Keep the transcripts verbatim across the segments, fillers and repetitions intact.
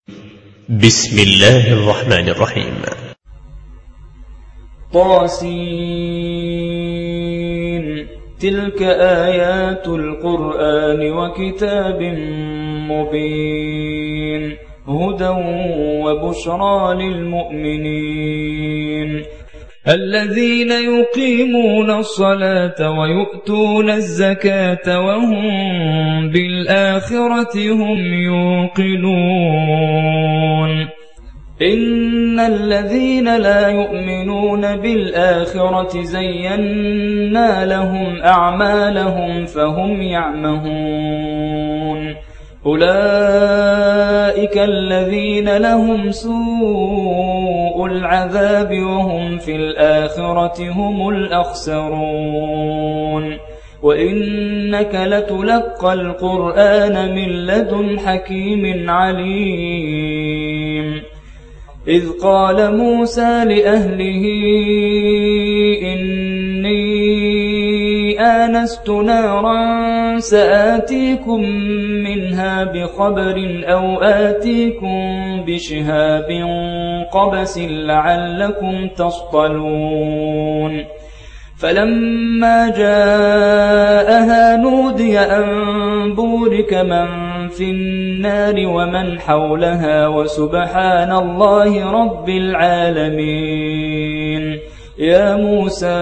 بسم الله الرحمن الرحيم. طاسين. تلك آيات القرآن وكتاب مبين هدى وبشرى للمؤمنين الذين يقيمون الصلاة ويؤتون الزكاة وهم بالآخرة هم يوقنون إن الذين لا يؤمنون بالآخرة زينا لهم أعمالهم فهم يعمهون أولئك الذين لهم سوء العذاب وهم في الآخرة هم الأخسرون وإنك لتلقى القرآن من لدن حكيم عليم إذ قال موسى لأهله إني آنست نارا سآتيكم منها بخبر أو آتيكم بشهاب قبس لعلكم تصطلون فلما جاءها نودي أن بورك من في النار ومن حولها وسبحان الله رب العالمين يا موسى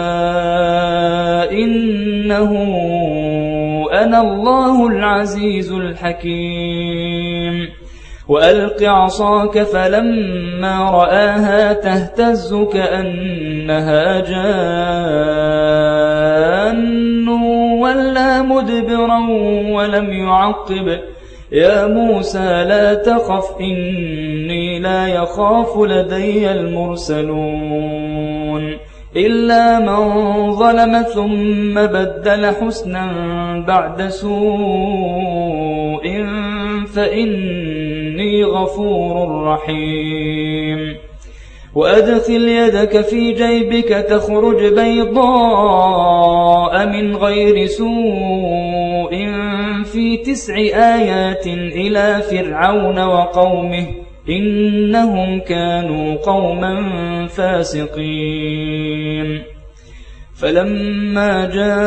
إنه أنا الله العزيز الحكيم وألق عصاك فلما رآها تهتز كأنها جان ولا مدبرا ولم يعقب يا موسى لا تخف إني لا يخاف لدي المرسلون إلا من ظلم ثم بدل حسنا بعد سوء فإني غفور رحيم وأدخل يدك في جيبك تخرج بيضاء من غير سوء في تسع آيات إلى فرعون وقومه إنهم كانوا قوما فاسقين فلما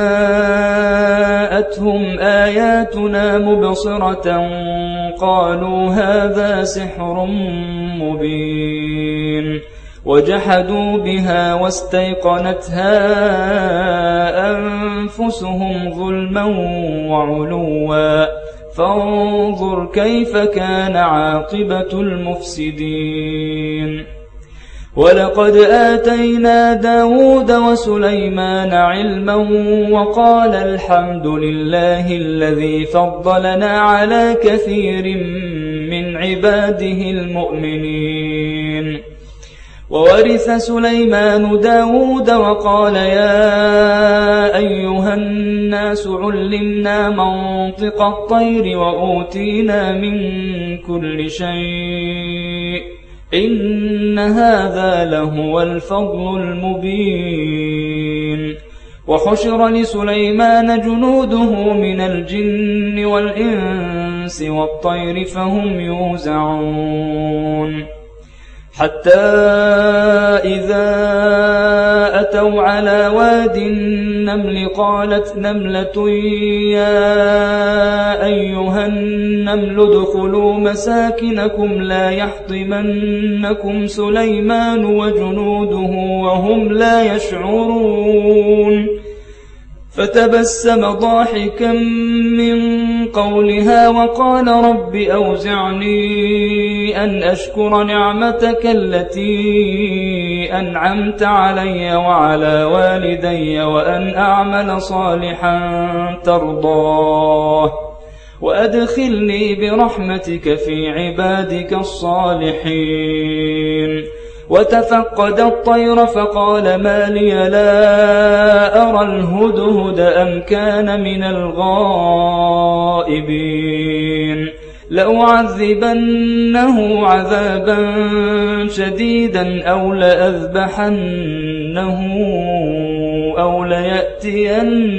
جاءتهم آياتنا مبصرة قالوا هذا سحر مبين وجحدوا بها واستيقنتها أنفسهم ظلما وعلوا فانظر كيف كان عاقبة المفسدين ولقد آتينا داود وسليمان علما وقال الحمد لله الذي فضلنا على كثير من عباده المؤمنين وورث سليمان داود وقال يا أيها الناس علمنا منطق الطير وأوتينا من كل شيء إن هذا لهو الفضل المبين وحشر لسليمان جنوده من الجن والإنس والطير فهم يوزعون حتى إذا أتوا على واد النمل قالت نملة يا أيها النمل ادخلوا مساكنكم لا يحطمنكم سليمان وجنوده وهم لا يشعرون فتبسم ضاحكا من قولها وقال رب أوزعني أن أشكر نعمتك التي أنعمت علي وعلى والدي وأن أعمل صالحا ترضاه وأدخلني برحمتك في عبادك الصالحين وتفقد الطير فقال ما لي لا أرى الهدهد أم كان من الغائبين لأعذبنه عذابا شديدا أو لأذبحنه أو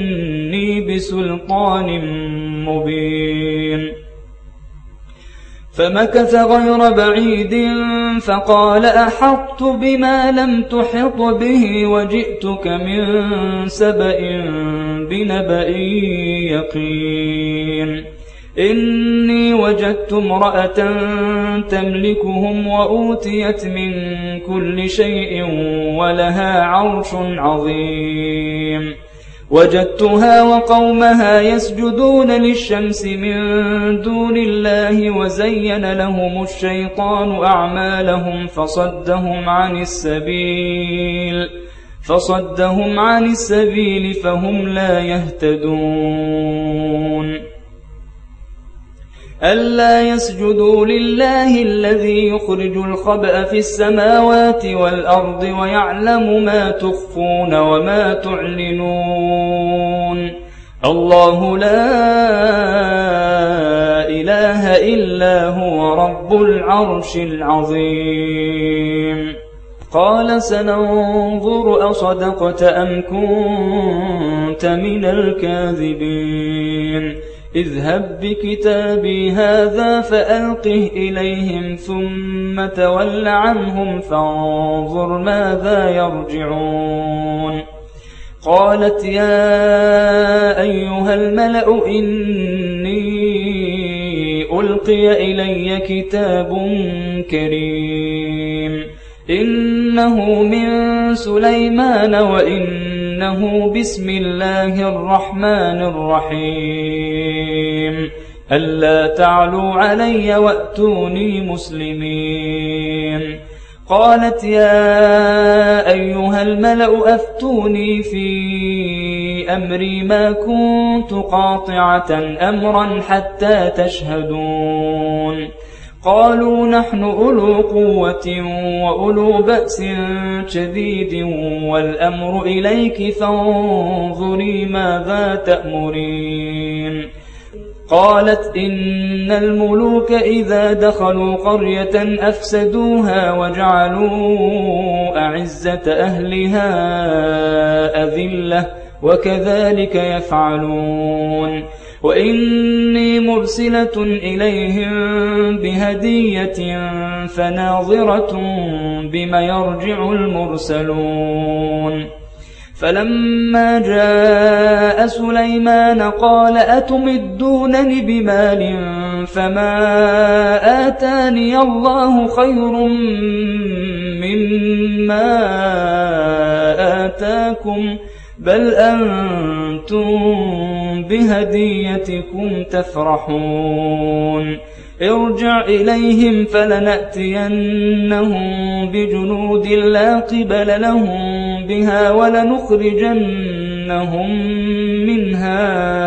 ليأتيني بسلطان مبين فمكث غير بعيد فقال أحطت بما لم تحط به وجئتك من سبأ بنبأ يقين إني وجدت امرأة تملكهم وأوتيت من كل شيء ولها عرش عظيم وجدتها وقومها يسجدون للشمس من دون الله وزين لهم الشيطان أعمالهم فصدهم عن السبيل فصدهم عن السبيل فهم لا يهتدون ألا يسجدوا لله الذي يخرج الخبأ في السماوات والأرض ويعلم ما تخفون وما تعلنون الله لا إله إلا هو رب العرش العظيم قال سننظر أصدقت أم كنت من الكاذبين اذهب بكتابي هذا فألقه إليهم ثم تول عنهم فانظر ماذا يرجعون قالت يا أيها الملأ إني ألقي إلي كتاب كريم إنه من سليمان وإنه بسم الله الرحمن الرحيم ألا تعلوا علي وأتوني مسلمين قالت يا أيها الملأ أفتوني في أمري ما كنت قاطعة أمرا حتى تشهدون قالوا نحن أولو قوة وأولو بأس شديد والأمر إليك فانظري ماذا تأمرين قالت إن الملوك إذا دخلوا قرية أفسدوها وجعلوا أعزة أهلها أذلة وكذلك يفعلون وإني مرسلة إليهم بهدية فناظرة بما يرجع المرسلون فلما جاء سليمان قال أتمدونني بمال فما آتاني الله خير مما آتاكم بل أنتم بهديتكم تفرحون ارجع إليهم فلنأتينهم بجنود لا قبل لهم بها ولنخرجنهم منها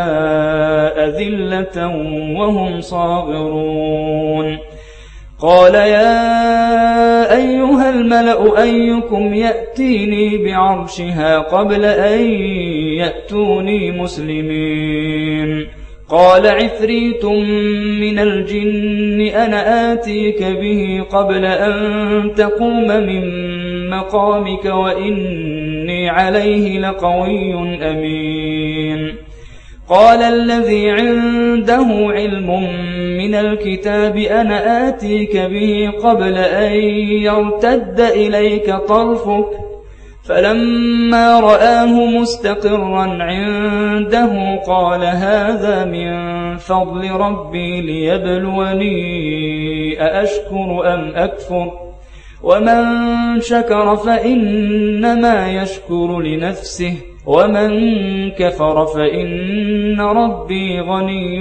أذلة وهم صاغرون قال يا أيها الملأ أيكم يأتيني بعرشها قبل أن يأتوني مسلمين قال عفريت من الجن أنا آتيك به قبل أن تقوم من مقامك وإني عليه لقوي أمين قال الذي عنده علم من الكتاب أنا آتيك به قبل أن يرتد إليك طرفك فلما رآه مستقرا عنده قال هذا من فضل ربي ليبلوني أأشكر أم أكفر ومن شكر فإنما يشكر لنفسه ومن كفر فإن ربي غني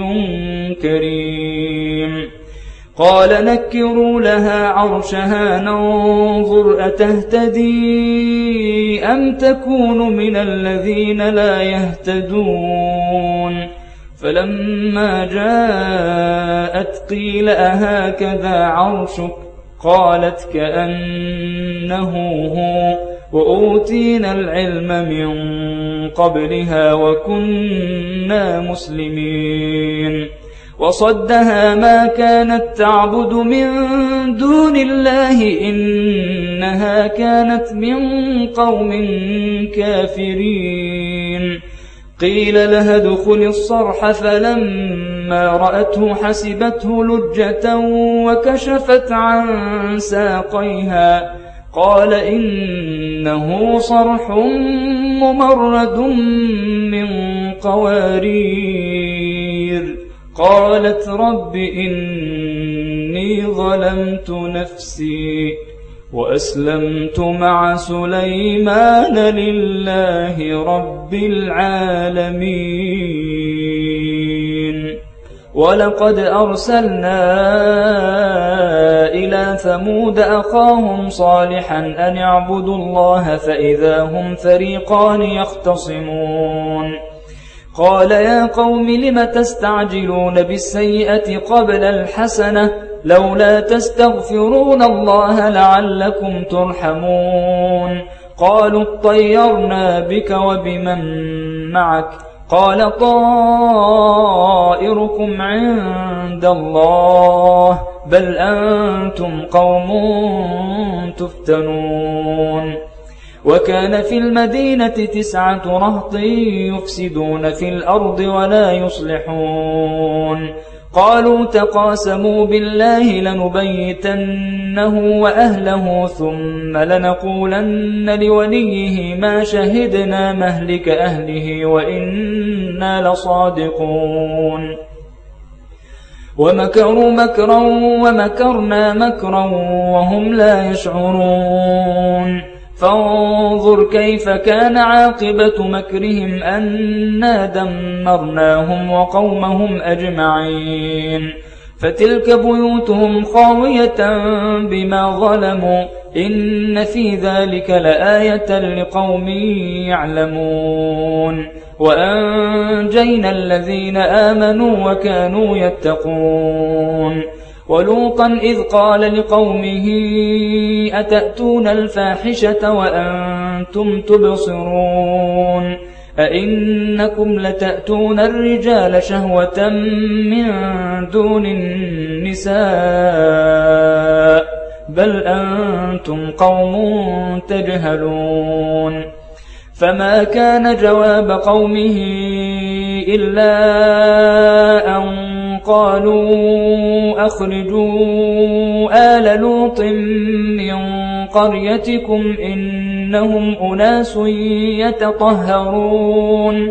كريم قال نكروا لها عرشها ننظر أتهتدي أم تكون من الذين لا يهتدون فلما جاءت قيل أهكذا عرشك قالت كأنه هو وأوتينا العلم من قبلها وكنا مسلمين وصدها ما كانت تعبد من دون الله إنها كانت من قوم كافرين قيل لها ادخل الصرح فلما رأته حسبته لجة وكشفت عن ساقيها قال إنه صرح ممرد من قوارير قالت رب إني ظلمت نفسي وأسلمت مع سليمان لله رب العالمين ولقد أرسلنا إلى ثمود أخاهم صالحا أن اعبدوا الله فإذا هم فريقان يختصمون قال يا قوم لم تستعجلون بالسيئة قبل الحسنة لولا تستغفرون الله لعلكم ترحمون قالوا اطيرنا بك وبمن معك قال طائركم عند الله بل أنتم قوم تفتنون وكان في المدينة تسعة رهط يفسدون في الأرض ولا يصلحون قالوا تقاسموا بالله لنبيتنه وأهله ثم لنقولن لوليه ما شهدنا مهلك أهله وإنا لصادقون ومكروا مكرا ومكرنا مكرا وهم لا يشعرون فانظر كيف كان عاقبة مكرهم أنا دمرناهم وقومهم أجمعين فتلك بيوتهم خاوية بما ظلموا إن في ذلك لآية لقوم يعلمون وأنجينا الذين آمنوا وكانوا يتقون ولوطا إذ قال لقومه أتأتون الفاحشة وأنتم تبصرون أئنكم لتأتون الرجال شهوة من دون النساء بل أنتم قوم تجهلون فما كان جواب قومه إلا أن قالوا أخرجوا آل لوط من قريتكم إنهم أناس يتطهرون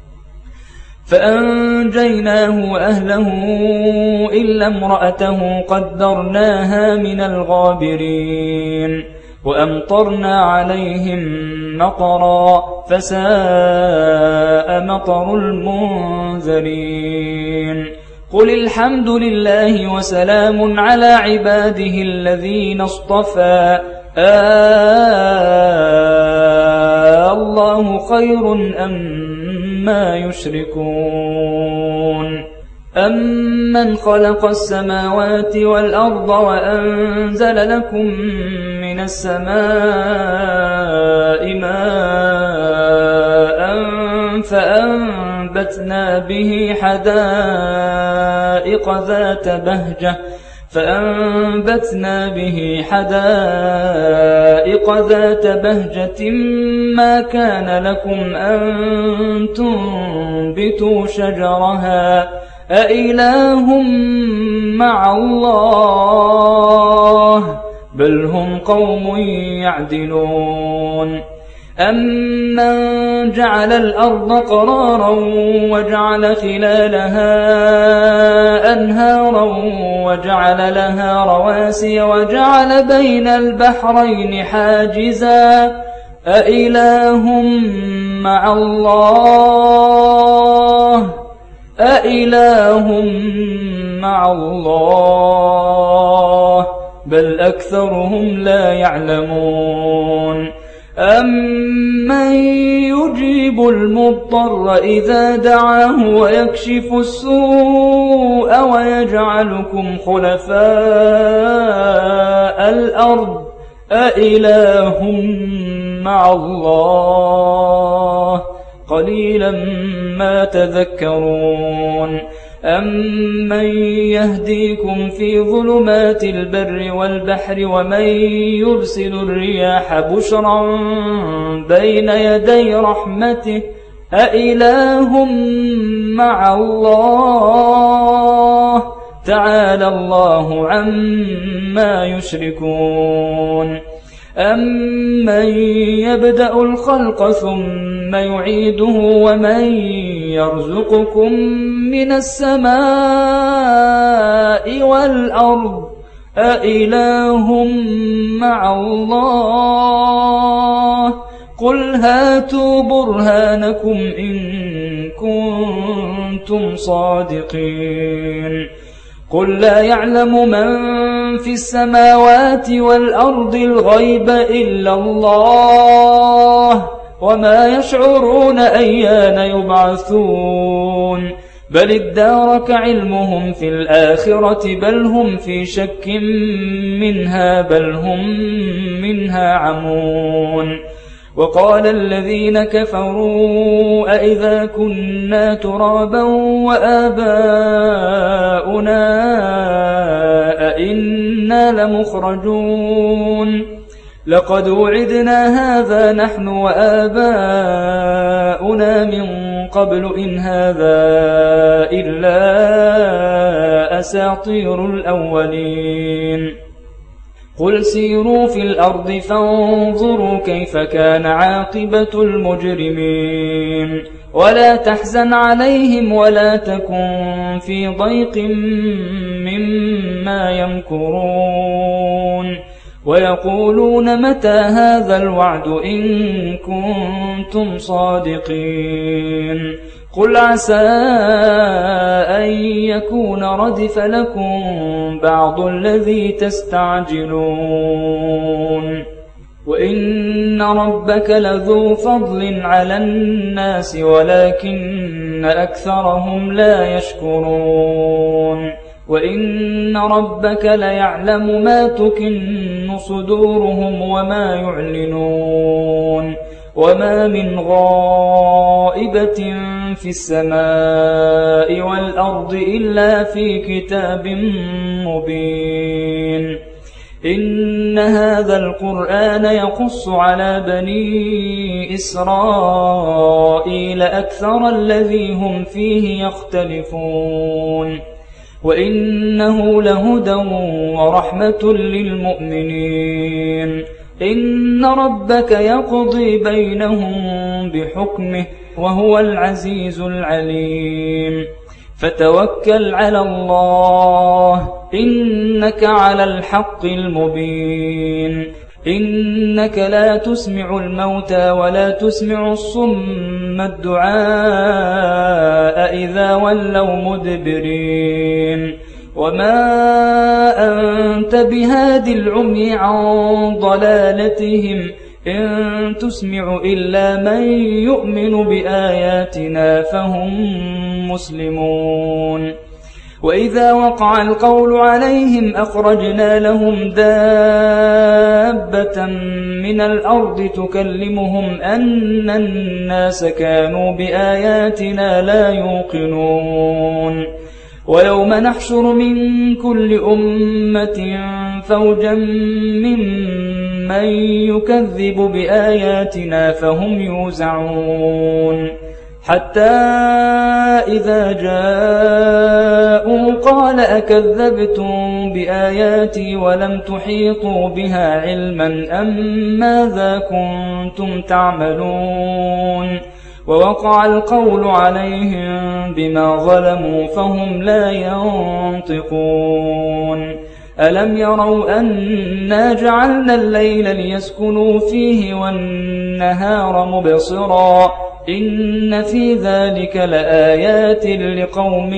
فأنجيناه وأهله إلا امرأته قدرناها من الغابرين وأمطرنا عليهم مطرا فساء مطر المنذرين قل الحمد لله وسلام على عباده الذين اصطفى آه الله خير أما يشركون أمن خلق السماوات والأرض وأنزل لكم من السماء ماء فأنبتنا به حدائق ذات بهجة فأنبتنا به حدائق ذات بهجة ما كان لكم أن تنبتوا شجرها أإله مع الله بل هم قوم يعدلون أمن جعل الأرض قرارا وجعل خلالها أنهارا وجعل لها رواسي وجعل بين البحرين حاجزا أإله مع الله أإله مع الله بل أكثرهم لا يعلمون أمن يجيب المضطر إذا دعاه ويكشف السوء ويجعلكم خلفاء الأرض أإله مع الله قليلا ما تذكرون أمن يهديكم في ظلمات البر والبحر ومن يرسل الرياح بشرا بين يدي رحمته أإله مع الله تعالى الله عما يشركون أمن يبدأ الخلق ثم يعيده ومن يرزقكم من السماء والأرض أإله مع الله قل هاتوا برهانكم إن كنتم صادقين قل لا يعلم من في السماوات والأرض الغيب إلا الله وما يشعرون أيان يبعثون بل ادارك علمهم في الآخرة بل هم في شك منها بل هم منها عمون وقال الذين كفروا أئذا كنا ترابا وآباؤنا أئنا لمخرجون لقد وعدنا هذا نحن وآباؤنا من قبل إن هذا إلا أساطير الأولين قل سيروا في الأرض فانظروا كيف كان عاقبة المجرمين ولا تحزن عليهم ولا تكن في ضيق مما يمكرون ويقولون متى هذا الوعد إن كنتم صادقين قل عسى أن يكون ردف لكم بعض الذي تستعجلون وإن ربك لذو فضل على الناس ولكن أكثرهم لا يشكرون وإن ربك ليعلم ما تكن صدورهم وما يعلنون وما من غائبة في السماء والأرض إلا في كتاب مبين إن هذا القرآن يقص على بني إسرائيل أكثر الذي هم فيه يختلفون وإنه لهدى ورحمة للمؤمنين إن ربك يقضي بينهم بحكمه وهو العزيز العليم فتوكل على الله إنك على الحق المبين إنك لا تسمع الموتى ولا تسمع الصم الدعاء إذا ولوا مدبرين وما أنت بهاد العمي عن ضلالتهم إن تسمع إلا من يؤمن بآياتنا فهم مسلمون وإذا وقع القول عليهم أخرجنا لهم دابة من الأرض تكلمهم أن الناس كانوا بآياتنا لا يوقنون ويوم نحشر من كل أمة فوجا ممن يكذب بآياتنا فهم يوزعون حتى إذا جاءوا قال أكذبتم بآياتي ولم تحيطوا بها علما أم ماذا كنتم تعملون ووقع القول عليهم بما ظلموا فهم لا ينطقون ألم يروا أنا جعلنا الليل ليسكنوا فيه والنهار مبصرا إن في ذلك لآيات لقوم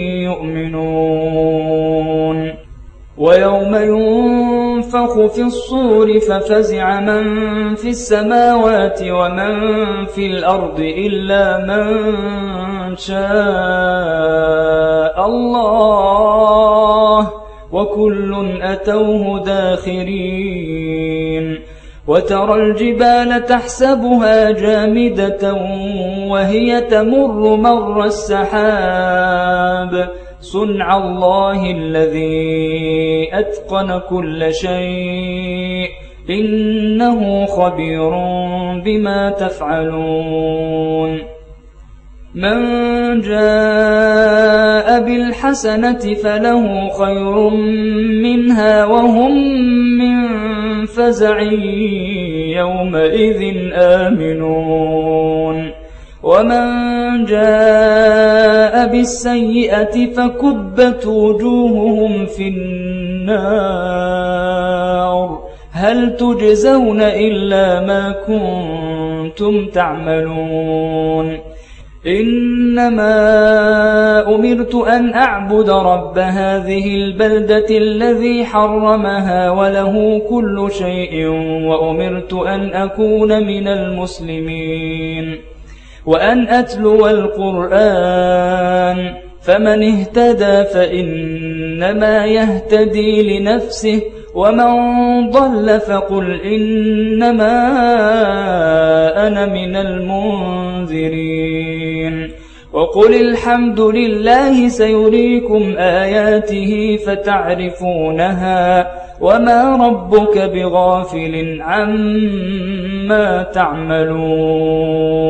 يؤمنون ويوم ينفخ في الصور ففزع من في السماوات ومن في الأرض إلا من شاء الله وكل أتوه داخرين وترى الجبال تحسبها جامدة وهي تمر مر السحاب صنع الله الذي أتقن كل شيء إنه خبير بما تفعلون من جاء بالحسنة فله خير منها وهم من فزع يومئذ آمنون ومن جاء بالسيئة فكبت وجوههم في النار هل تجزون إلا ما كنتم تعملون إنما أمرت أن أعبد رب هذه البلدة الذي حرمها وله كل شيء وأمرت أن أكون من المسلمين وأن أتلو القرآن فمن اهتدى فإنما يهتدي لنفسه ومن ضل فقل إنما أنا من المنذرين وقل الحمد لله سيريكم آياته فتعرفونها وما ربك بغافل عما تعملون